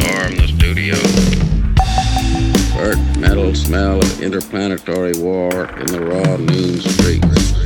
storm the studio. Burnt metal smell of interplanetary war in the raw noon streets.